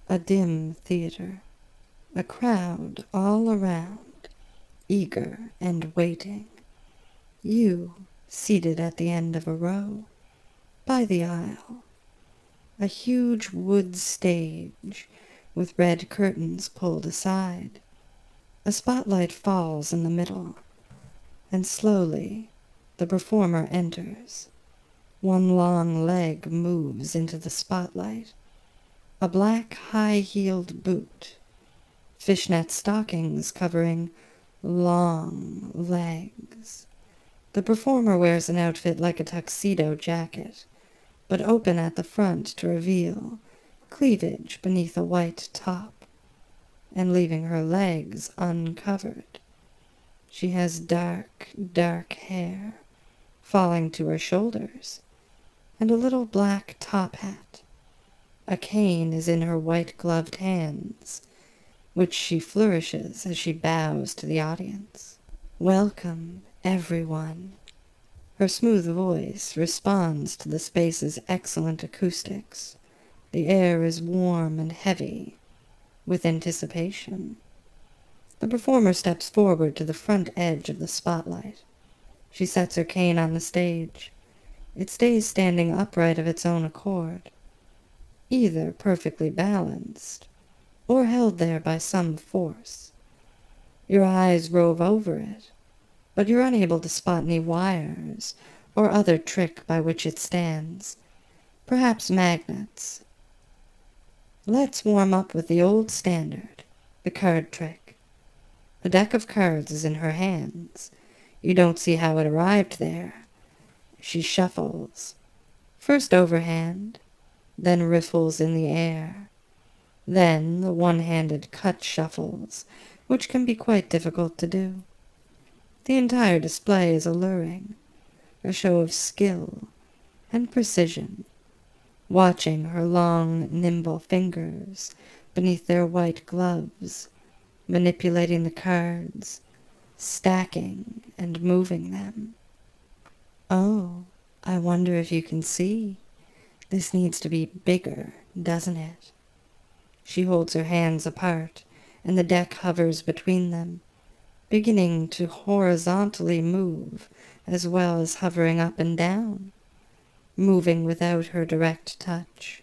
A dim theater, a crowd all around, eager and waiting. You, seated at the end of a row, by the aisle. A huge wood stage with red curtains pulled aside. A spotlight falls in the middle, and slowly the performer enters. One long leg moves into the spotlight. A black high-heeled boot, fishnet stockings covering long legs. The performer wears an outfit like a tuxedo jacket, but open at the front to reveal cleavage beneath a white top, and leaving her legs uncovered. She has dark, dark hair falling to her shoulders, and a little black top hat. A cane is in her white-gloved hands, which she flourishes as she bows to the audience. Welcome, everyone. Her smooth voice responds to the space's excellent acoustics. The air is warm and heavy with anticipation. The performer steps forward to the front edge of the spotlight. She sets her cane on the stage. It stays standing upright of its own accord, either perfectly balanced or held there by some force. Your eyes rove over it, but you're unable to spot any wires or other trick by which it stands. Perhaps magnets. Let's warm up with the old standard, the card trick. A deck of cards is in her hands. You don't see how it arrived there. She shuffles, first overhand, then riffles in the air. Then the one-handed cut shuffles, which can be quite difficult to do. The entire display is alluring, a show of skill and precision. Watching her long, nimble fingers beneath their white gloves, manipulating the cards, stacking and moving them. Oh, I wonder if you can see. This needs to be bigger, doesn't it? She holds her hands apart, and the deck hovers between them, beginning to horizontally move as well as hovering up and down, moving without her direct touch.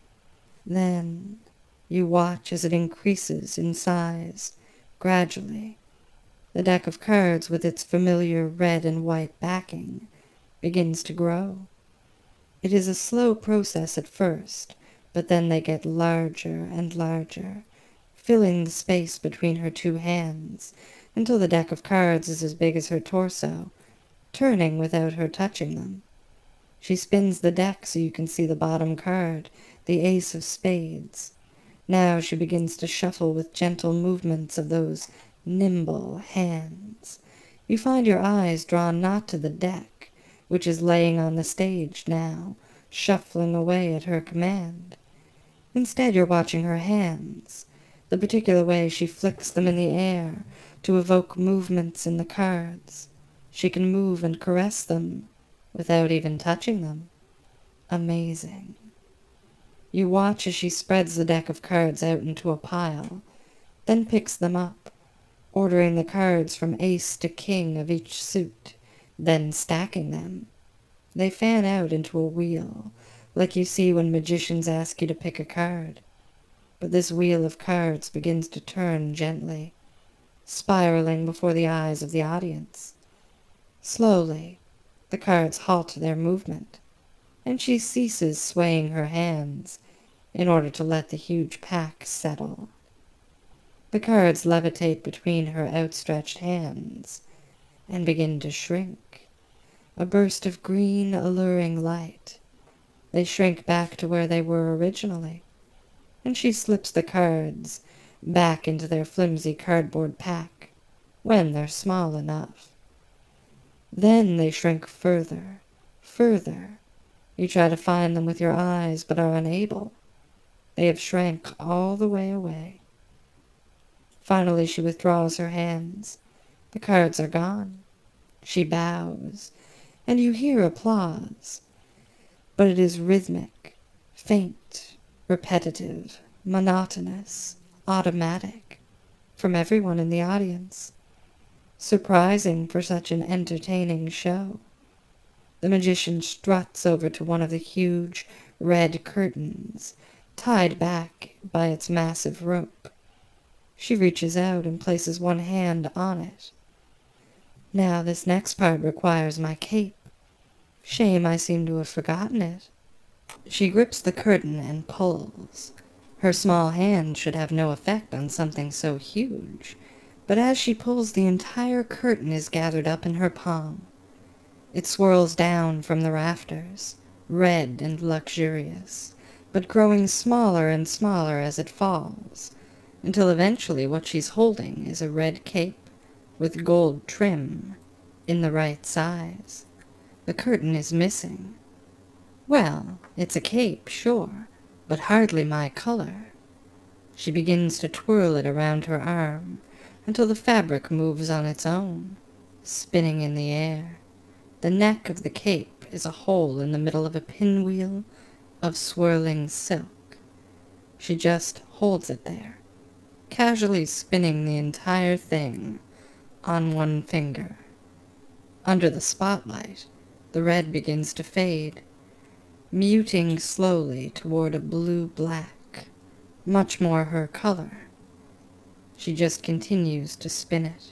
Then you watch as it increases in size, gradually. The deck of cards with its familiar red and white backing begins to grow. It is a slow process at first, but then they get larger and larger, filling the space between her two hands, until the deck of cards is as big as her torso, turning without her touching them. She spins the deck so you can see the bottom card, the ace of spades. Now she begins to shuffle with gentle movements of those nimble hands. You find your eyes drawn not to the deck, which is laying on the stage now, shuffling away at her command. Instead, you're watching her hands, the particular way she flicks them in the air to evoke movements in the cards. She can move and caress them without even touching them. Amazing. You watch as she spreads the deck of cards out into a pile, then picks them up, ordering the cards from ace to king of each suit, then stacking them. They fan out into a wheel, like you see when magicians ask you to pick a card. But this wheel of cards begins to turn gently, spiraling before the eyes of the audience. Slowly, the cards halt their movement, and she ceases swaying her hands in order to let the huge pack settle. The cards levitate between her outstretched hands and begin to shrink. A burst of green, alluring light. They shrink back to where they were originally, and she slips the cards back into their flimsy cardboard pack when they're small enough. Then they shrink further, further. You try to find them with your eyes, but are unable. They have shrank all the way away. Finally she withdraws her hands. The cards are gone. She bows, and you hear applause. But it is rhythmic, faint, repetitive, monotonous, automatic, from everyone in the audience. Surprising for such an entertaining show. The magician struts over to one of the huge red curtains, tied back by its massive rope. She reaches out and places one hand on it. Now this next part requires my cape. Shame I seem to have forgotten it. She grips the curtain and pulls. Her small hand should have no effect on something so huge, but as she pulls, the entire curtain is gathered up in her palm. It swirls down from the rafters, red and luxurious, but growing smaller and smaller as it falls, until eventually what she's holding is a red cape with gold trim in the right size. The curtain is missing. Well, it's a cape, sure, but hardly my color. She begins to twirl it around her arm until the fabric moves on its own, spinning in the air. The neck of the cape is a hole in the middle of a pinwheel of swirling silk. She just holds it there, casually spinning the entire thing on one finger. Under the spotlight, the red begins to fade, muting slowly toward a blue-black, much more her color. She just continues to spin it.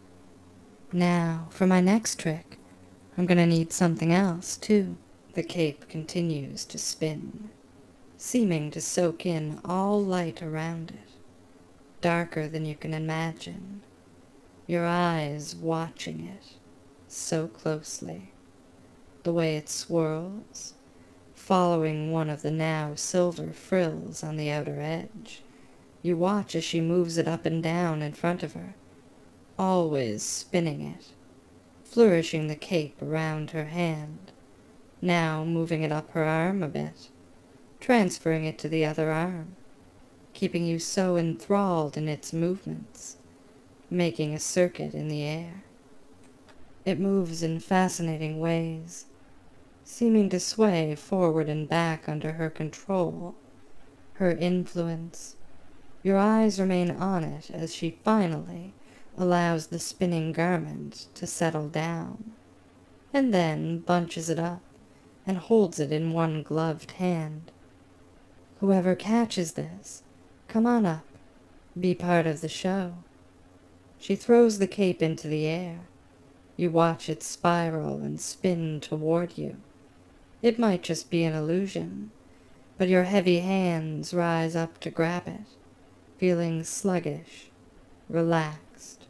Now, for my next trick, I'm gonna need something else, too. The cape continues to spin, seeming to soak in all light around it, darker than you can imagine, your eyes watching it so closely. The way it swirls, following one of the now silver frills on the outer edge. You watch as she moves it up and down in front of her, always spinning it, flourishing the cape around her hand, now moving it up her arm a bit, transferring it to the other arm, keeping you so enthralled in its movements, making a circuit in the air. It moves in fascinating ways, seeming to sway forward and back under her control, her influence. Your eyes remain on it as she finally allows the spinning garment to settle down, and then bunches it up and holds it in one gloved hand. Whoever catches this, come on up, be part of the show. She throws the cape into the air. You watch it spiral and spin toward you. It might just be an illusion, but your heavy hands rise up to grab it, feeling sluggish, relaxed.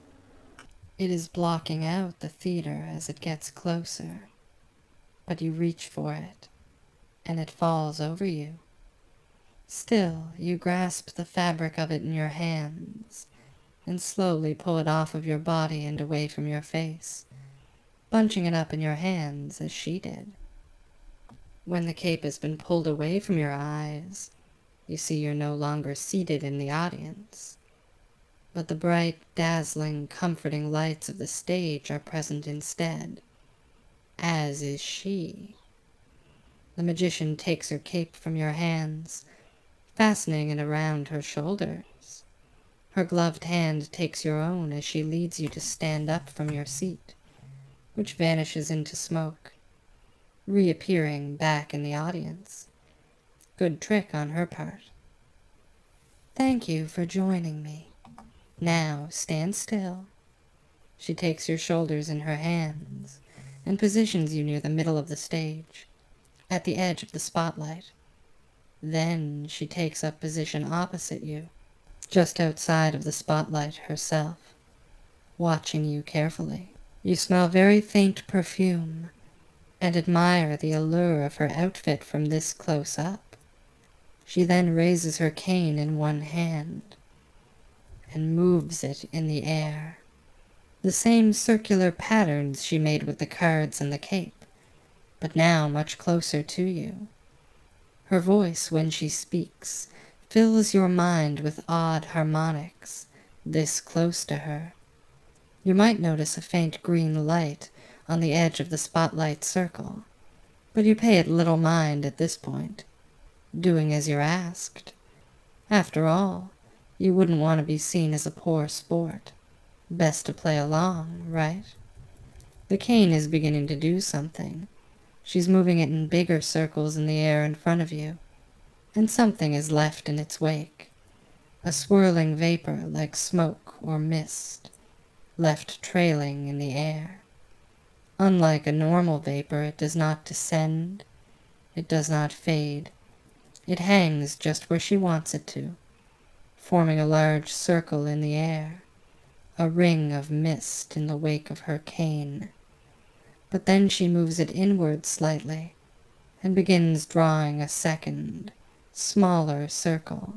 It is blocking out the theater as it gets closer, but you reach for it, and it falls over you. Still, you grasp the fabric of it in your hands and slowly pull it off of your body and away from your face, bunching it up in your hands as she did. When the cape has been pulled away from your eyes, you see you're no longer seated in the audience, but the bright, dazzling, comforting lights of the stage are present instead, as is she. The magician takes her cape from your hands, fastening it around her shoulders. Her gloved hand takes your own as she leads you to stand up from your seat, which vanishes into smoke, reappearing back in the audience. Good trick on her part. Thank you for joining me. Now stand still. She takes your shoulders in her hands and positions you near the middle of the stage, at the edge of the spotlight. Then she takes up position opposite you, just outside of the spotlight herself, watching you carefully. You smell very faint perfume and admire the allure of her outfit from this close up. She then raises her cane in one hand and moves it in the air. The same circular patterns she made with the cards and the cape, but now much closer to you. Her voice, when she speaks, fills your mind with odd harmonics, this close to her. You might notice a faint green light on the edge of the spotlight circle, but you pay it little mind at this point, doing as you're asked. After all, you wouldn't want to be seen as a poor sport. Best to play along, right? The cane is beginning to do something. She's moving it in bigger circles in the air in front of you, and something is left in its wake. A swirling vapor like smoke or mist, left trailing in the air. Unlike a normal vapor, it does not descend, it does not fade. It hangs just where she wants it to, forming a large circle in the air, a ring of mist in the wake of her cane. But then she moves it inward slightly and begins drawing a second, smaller circle,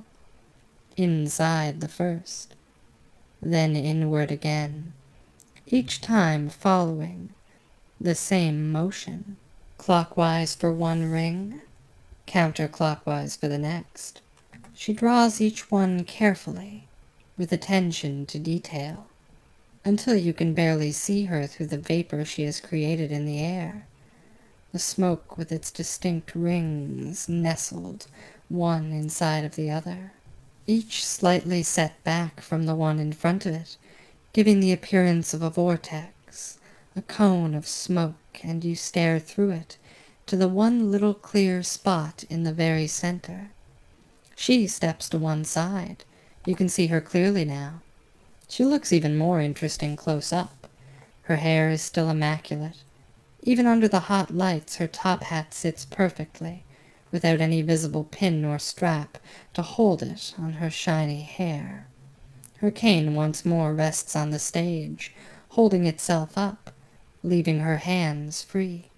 inside the first, then inward again, each time following the same motion, clockwise for one ring, counterclockwise for the next. She draws each one carefully, with attention to detail, until you can barely see her through the vapor she has created in the air. The smoke with its distinct rings nestled one inside of the other, each slightly set back from the one in front of it, giving the appearance of a vortex, a cone of smoke, and you stare through it to the one little clear spot in the very center. She steps to one side. You can see her clearly now. She looks even more interesting close up. Her hair is still immaculate. Even under the hot lights, her top hat sits perfectly, without any visible pin or strap to hold it on her shiny hair. Her cane once more rests on the stage, holding itself up, leaving her hands free.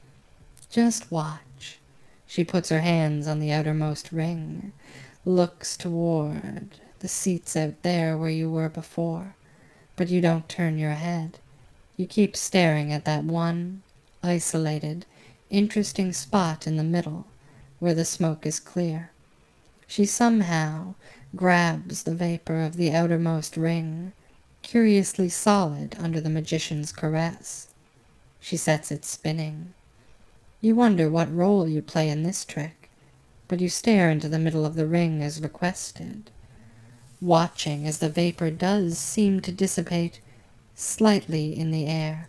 Just watch. She puts her hands on the outermost ring, looks toward the seats out there where you were before, but you don't turn your head. You keep staring at that one, isolated, interesting spot in the middle where the smoke is clear. She somehow grabs the vapor of the outermost ring, curiously solid under the magician's caress. She sets it spinning. You wonder what role you play in this trick, but you stare into the middle of the ring as requested, watching as the vapor does seem to dissipate slightly in the air.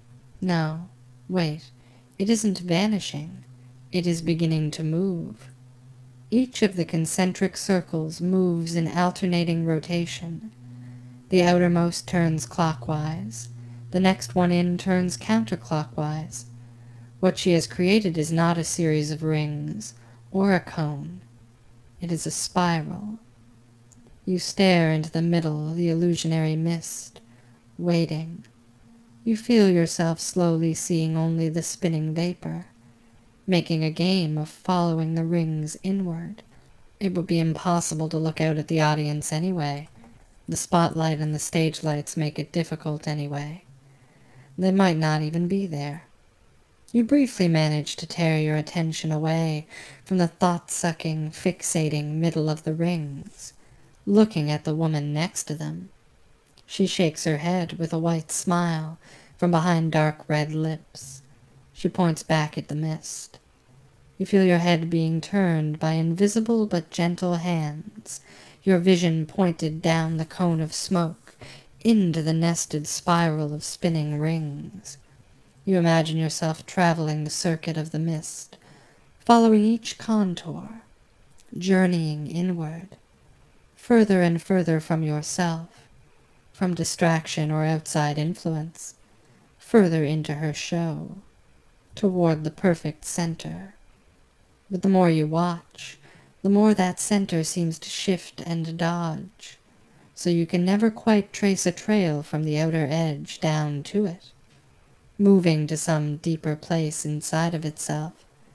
No, wait, it isn't vanishing. It is beginning to move. Each of the concentric circles moves in alternating rotation. The outermost turns clockwise. The next one in turns counterclockwise. What she has created is not a series of rings or a cone. It is a spiral. You stare into the middle of the illusionary mist, waiting. You feel yourself slowly seeing only the spinning vapor, making a game of following the rings inward. It would be impossible to look out at the audience anyway. The spotlight and the stage lights make it difficult anyway. They might not even be there. You briefly manage to tear your attention away from the thought-sucking, fixating middle of the rings, looking at the woman next to them. She shakes her head with a white smile from behind dark red lips. She points back at the mist. You feel your head being turned by invisible but gentle hands, your vision pointed down the cone of smoke into the nested spiral of spinning rings. You imagine yourself traveling the circuit of the mist, following each contour, journeying inward, further and further from yourself, from distraction or outside influence, further into her show, toward the perfect center. But the more you watch, the more that center seems to shift and dodge, so you can never quite trace a trail from the outer edge down to it, moving to some deeper place inside of itself,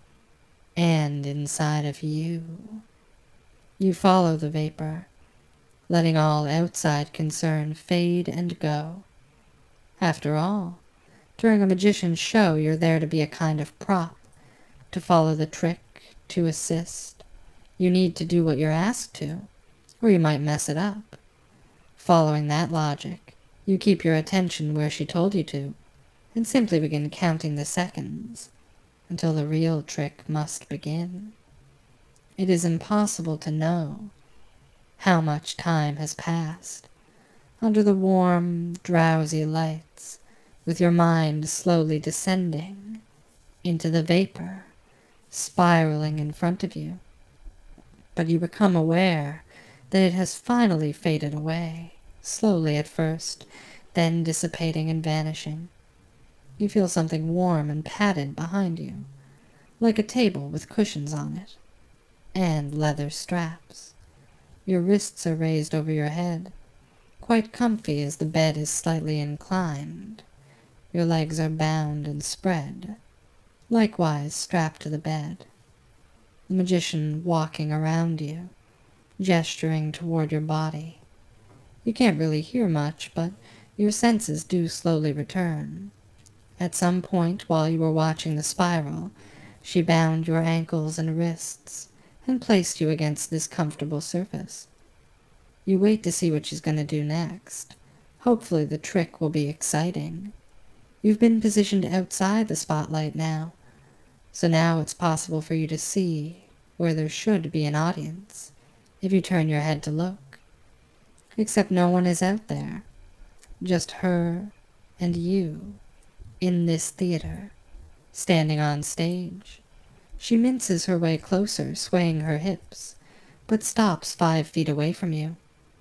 and inside of you. You follow the vapor, letting all outside concern fade and go. After all, during a magician's show, you're there to be a kind of prop, to follow the trick, to assist. You need to do what you're asked to, or you might mess it up. Following that logic, you keep your attention where she told you to, and simply begin counting the seconds, until the real trick must begin. It is impossible to know how much time has passed, under the warm, drowsy lights, with your mind slowly descending into the vapor, spiraling in front of you. But you become aware that it has finally faded away, slowly at first, then dissipating and vanishing. You feel something warm and padded behind you, like a table with cushions on it, and leather straps. Your wrists are raised over your head, quite comfy as the bed is slightly inclined. Your legs are bound and spread, likewise strapped to the bed. The magician walking around you, gesturing toward your body. You can't really hear much, but your senses do slowly return. At some point while you were watching the spiral, she bound your ankles and wrists and placed you against this comfortable surface. You wait to see what she's going to do next. Hopefully the trick will be exciting. You've been positioned outside the spotlight now, so now it's possible for you to see where there should be an audience if you turn your head to look. Except no one is out there, just her and you in this theater, standing on stage. She minces her way closer, swaying her hips, but stops 5 feet away from you.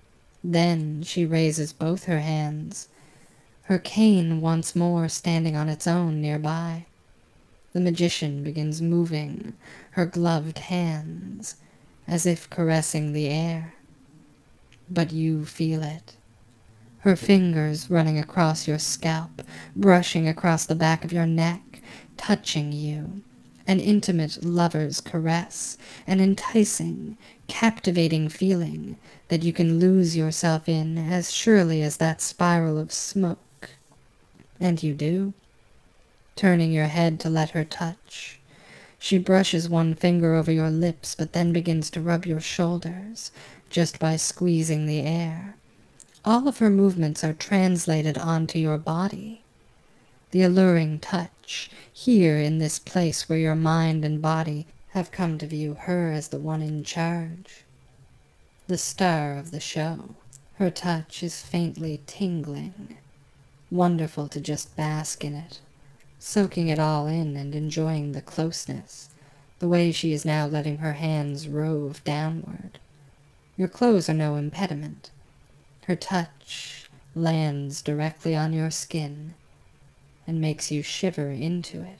Then she raises both her hands, her cane once more standing on its own nearby. The magician begins moving her gloved hands, as if caressing the air. But you feel it. Her fingers running across your scalp, brushing across the back of your neck, touching you. An intimate lover's caress, an enticing, captivating feeling that you can lose yourself in as surely as that spiral of smoke. And you do, turning your head to let her touch. She brushes one finger over your lips, but then begins to rub your shoulders, just by squeezing the air. All of her movements are translated onto your body. The alluring touch, here in this place where your mind and body have come to view her as the one in charge, the star of the show. Her touch is faintly tingling. Wonderful to just bask in it, soaking it all in and enjoying the closeness, the way she is now letting her hands rove downward. Your clothes are no impediment. Her touch lands directly on your skin and makes you shiver into it.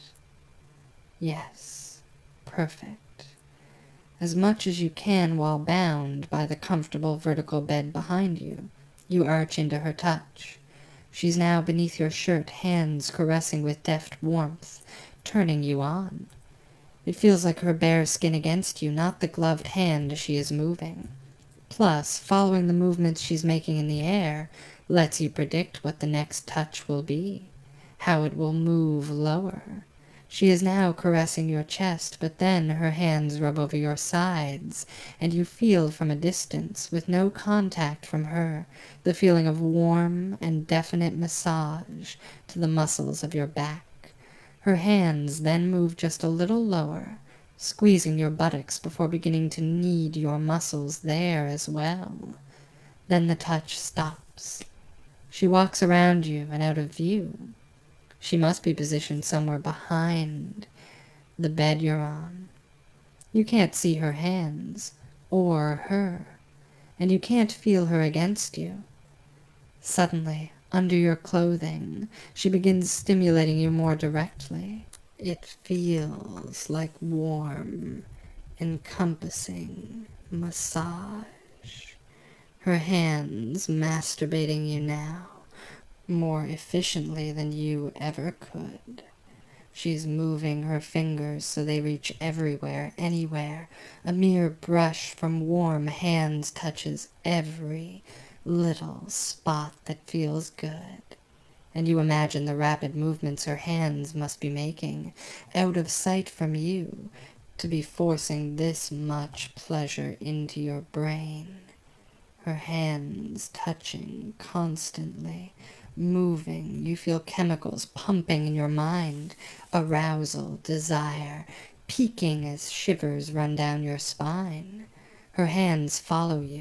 Yes, perfect. As much as you can while bound by the comfortable vertical bed behind you, you arch into her touch. She's now beneath your shirt, hands caressing with deft warmth, turning you on. It feels like her bare skin against you, not the gloved hand she is moving. Plus, following the movements she's making in the air lets you predict what the next touch will be, how it will move lower. She is now caressing your chest, but then her hands rub over your sides, and you feel from a distance, with no contact from her, the feeling of warm and definite massage to the muscles of your back. Her hands then move just a little lower, squeezing your buttocks before beginning to knead your muscles there as well. Then the touch stops. She walks around you and out of view. She must be positioned somewhere behind the bed you're on. You can't see her hands, or her, and you can't feel her against you. Suddenly, under your clothing, she begins stimulating you more directly. It feels like warm, encompassing massage. Her hands masturbating you now, more efficiently than you ever could. She's moving her fingers so they reach everywhere, anywhere. A mere brush from warm hands touches every little spot that feels good. And you imagine the rapid movements her hands must be making, out of sight from you, to be forcing this much pleasure into your brain. Her hands touching constantly, moving. You feel chemicals pumping in your mind, arousal, desire, peaking as shivers run down your spine. Her hands follow you.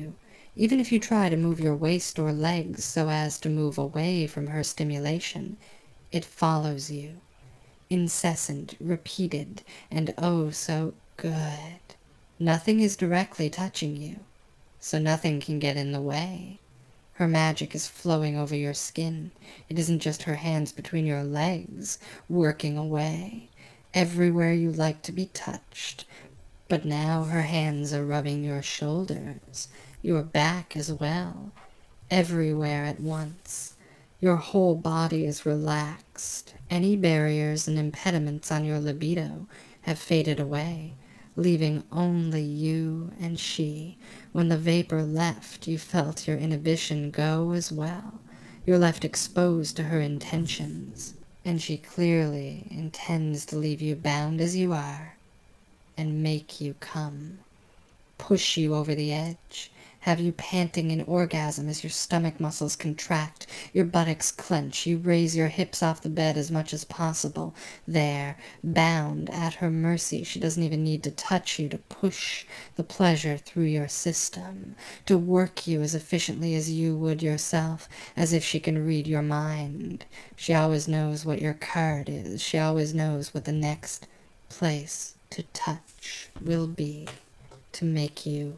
Even if you try to move your waist or legs so as to move away from her stimulation, it follows you. Incessant, repeated, and oh so good. Nothing is directly touching you, so nothing can get in the way. Her magic is flowing over your skin. It isn't just her hands between your legs, working away, everywhere you like to be touched. But now her hands are rubbing your shoulders, your back as well, everywhere at once. Your whole body is relaxed. Any barriers and impediments on your libido have faded away, leaving only you and she. When the vapor left, you felt your inhibition go as well. You're left exposed to her intentions, and she clearly intends to leave you bound as you are and make you come, push you over the edge, have you panting in orgasm as your stomach muscles contract, your buttocks clench, you raise your hips off the bed as much as possible. There, bound, at her mercy, she doesn't even need to touch you to push the pleasure through your system, to work you as efficiently as you would yourself, as if she can read your mind. She always knows what your card is. She always knows what the next place to touch will be, to make you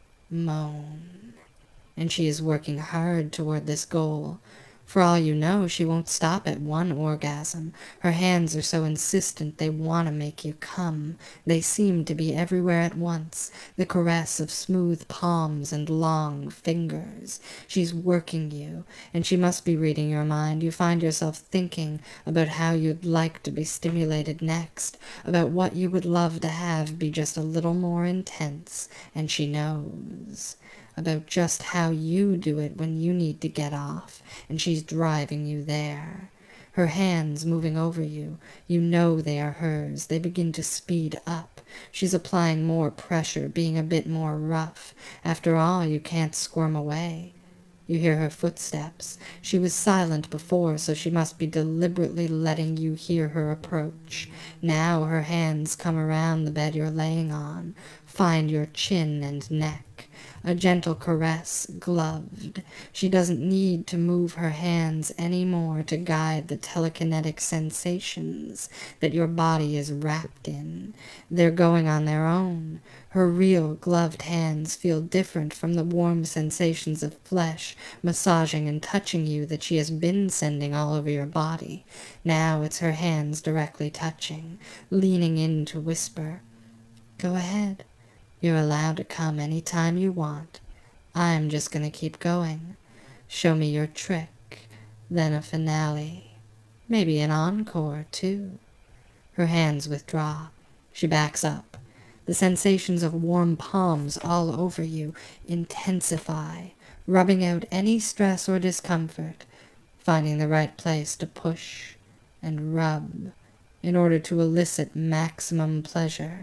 moan. And she is working hard toward this goal. For all you know, she won't stop at one orgasm. Her hands are so insistent they want to make you come. They seem to be everywhere at once, the caress of smooth palms and long fingers. She's working you, and she must be reading your mind. You find yourself thinking about how you'd like to be stimulated next, about what you would love to have be just a little more intense, and she knows about just how you do it when you need to get off, and she's driving you there. Her hands moving over you, you know they are hers. They begin to speed up. She's applying more pressure, being a bit more rough. After all, you can't squirm away. You hear her footsteps. She was silent before, so she must be deliberately letting you hear her approach. Now her hands come around the bed you're laying on, find your chin and neck. A gentle caress, gloved. She doesn't need to move her hands any more to guide the telekinetic sensations that your body is wrapped in. They're going on their own. Her real gloved hands feel different from the warm sensations of flesh massaging and touching you that she has been sending all over your body. Now it's her hands directly touching, leaning in to whisper, "Go ahead. You're allowed to come any time you want. I'm just going to keep going. Show me your trick, then a finale. Maybe an encore, too." Her hands withdraw. She backs up. The sensations of warm palms all over you intensify, rubbing out any stress or discomfort, finding the right place to push and rub in order to elicit maximum pleasure.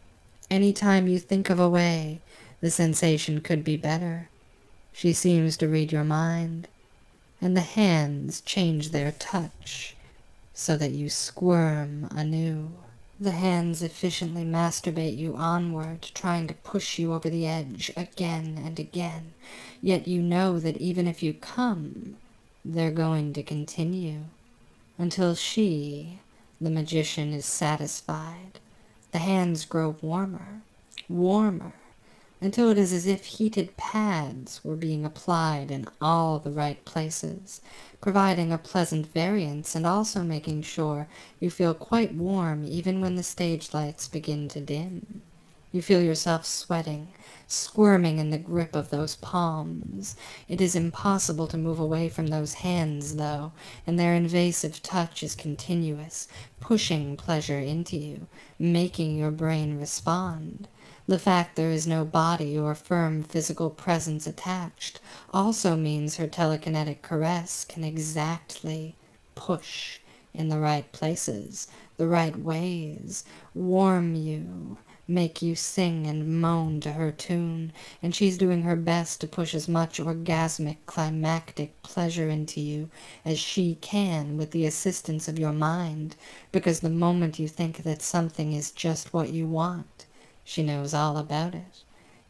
Any time you think of a way the sensation could be better, she seems to read your mind, and the hands change their touch so that you squirm anew. The hands efficiently masturbate you onward, trying to push you over the edge again and again, yet you know that even if you come, they're going to continue, until she, the magician, is satisfied. The hands grow warmer, warmer, until it is as if heated pads were being applied in all the right places, providing a pleasant variance and also making sure you feel quite warm even when the stage lights begin to dim. You feel yourself sweating, squirming in the grip of those palms. It is impossible to move away from those hands, though, and their invasive touch is continuous, pushing pleasure into you, making your brain respond. The fact there is no body or firm physical presence attached also means her telekinetic caress can exactly push in the right places, the right ways, warm you, make you sing and moan to her tune, and she's doing her best to push as much orgasmic, climactic pleasure into you as she can with the assistance of your mind, because the moment you think that something is just what you want, she knows all about it.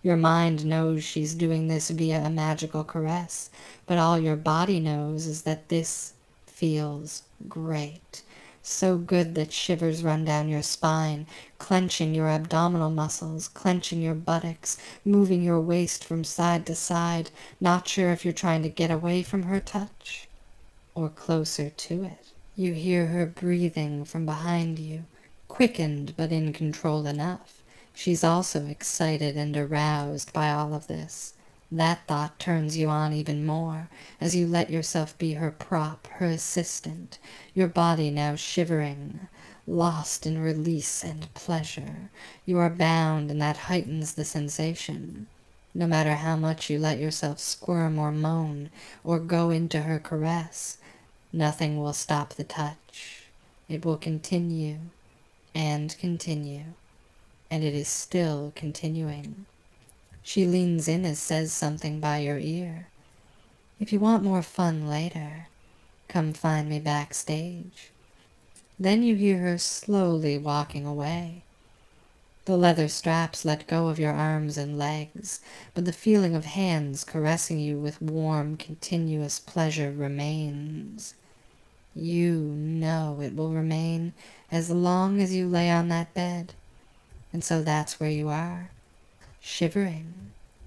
Your mind knows she's doing this via a magical caress, but all your body knows is that this feels great. So good that shivers run down your spine, clenching your abdominal muscles, clenching your buttocks, moving your waist from side to side, not sure if you're trying to get away from her touch or closer to it. You hear her breathing from behind you, quickened but in control enough. She's also excited and aroused by all of this. That thought turns you on even more as you let yourself be her prop, her assistant, your body now shivering, lost in release and pleasure. You are bound, and that heightens the sensation. No matter how much you let yourself squirm or moan or go into her caress, nothing will stop the touch. It will continue and continue, and it is still continuing. She leans in and says something by your ear. If you want more fun later, come find me backstage. Then you hear her slowly walking away. The leather straps let go of your arms and legs, but the feeling of hands caressing you with warm, continuous pleasure remains. You know it will remain as long as you lay on that bed, and so that's where you are, shivering.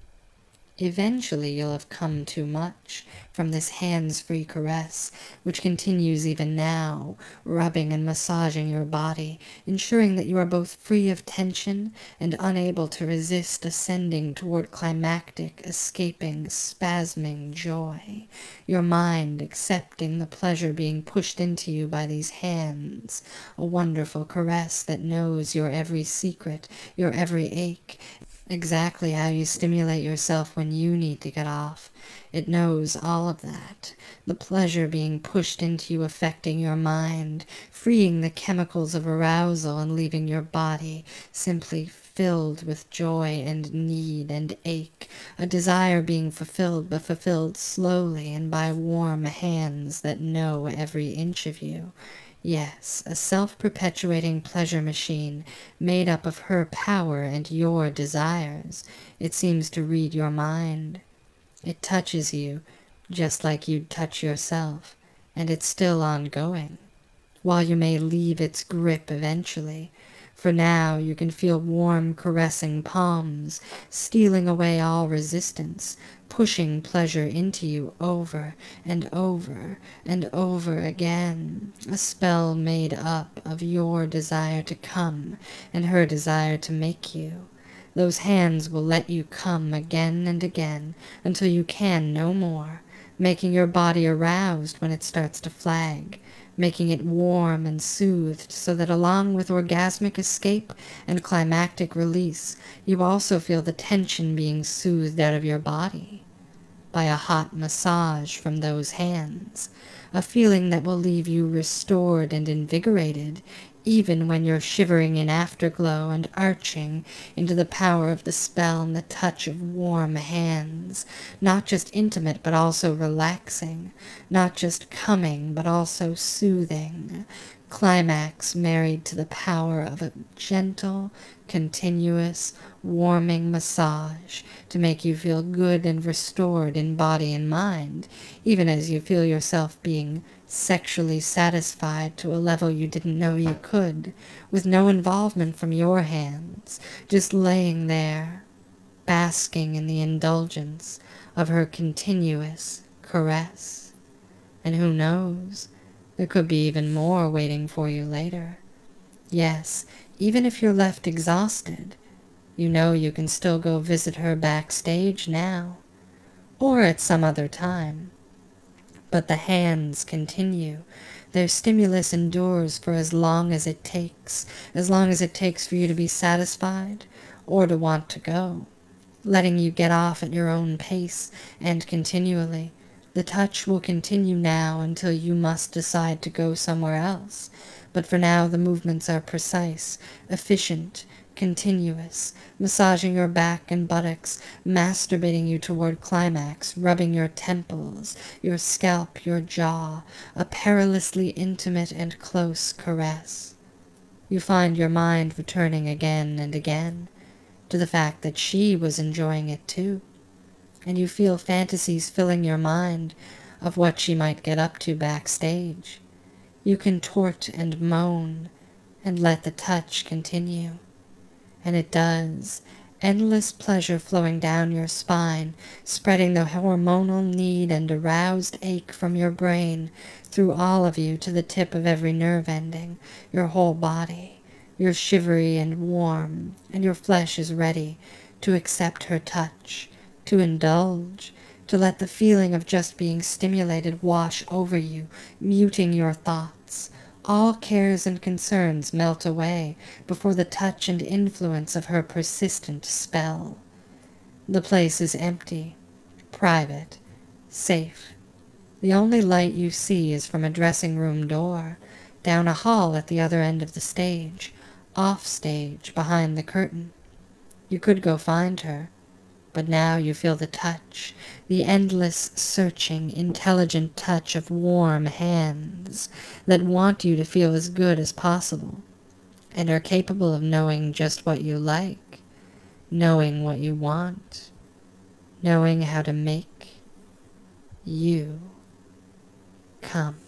Eventually you'll have come too much from this hands-free caress, which continues even now, rubbing and massaging your body, ensuring that you are both free of tension and unable to resist ascending toward climactic, escaping, spasming joy. Your mind accepting the pleasure being pushed into you by these hands, a wonderful caress that knows your every secret, your every ache, exactly how you stimulate yourself when you need to get off. It knows all of that. The pleasure being pushed into you affecting your mind, freeing the chemicals of arousal and leaving your body simply filled with joy and need and ache, a desire being fulfilled but fulfilled slowly and by warm hands that know every inch of you. Yes, a self-perpetuating pleasure machine made up of her power and your desires. It seems to read your mind. It touches you just like you'd touch yourself, and it's still ongoing. While you may leave its grip eventually, for now you can feel warm caressing palms, stealing away all resistance, pushing pleasure into you over and over and over again, a spell made up of your desire to come and her desire to make you. Those hands will let you come again and again until you can no more, making your body aroused when it starts to flag, making it warm and soothed so that along with orgasmic escape and climactic release, you also feel the tension being soothed out of your body by a hot massage from those hands, a feeling that will leave you restored and invigorated even when you're shivering in afterglow and arching into the power of the spell and the touch of warm hands, not just intimate but also relaxing, not just coming but also soothing, climax married to the power of a gentle, continuous, warming massage to make you feel good and restored in body and mind, even as you feel yourself being sexually satisfied to a level you didn't know you could, with no involvement from your hands, just laying there, basking in the indulgence of her continuous caress. And who knows, there could be even more waiting for you later. Yes, even if you're left exhausted, you know you can still go visit her backstage now, or at some other time. But the hands continue. Their stimulus endures for as long as it takes for you to be satisfied or to want to go, letting you get off at your own pace and continually. The touch will continue now until you must decide to go somewhere else, but for now the movements are precise, efficient, continuous, massaging your back and buttocks, masturbating you toward climax, rubbing your temples, your scalp, your jaw, a perilously intimate and close caress. You find your mind returning again and again. to the fact that she was enjoying it too, and you feel fantasies filling your mind of what she might get up to backstage. You contort and moan and let the touch continue. And it does. Endless pleasure flowing down your spine, spreading the hormonal need and aroused ache from your brain through all of you to the tip of every nerve ending, your whole body. You're shivery and warm, and your flesh is ready to accept her touch, to indulge, to let the feeling of just being stimulated wash over you, muting your thoughts. All cares and concerns melt away before the touch and influence of her persistent spell. The place is empty, private, safe. The only light you see is from a dressing room door, down a hall at the other end of the stage, off stage, behind the curtain. You could go find her, but now you feel the touch, the endless, searching, intelligent touch of warm hands that want you to feel as good as possible, and are capable of knowing just what you like, knowing what you want, knowing how to make you come.